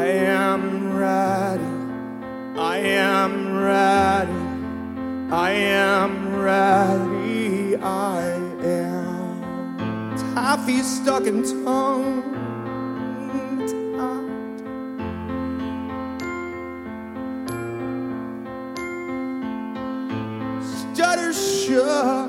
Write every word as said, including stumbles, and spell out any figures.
am ready. I am ready. I am ready. I am taffy stuck in tongue tied. Stutter shut.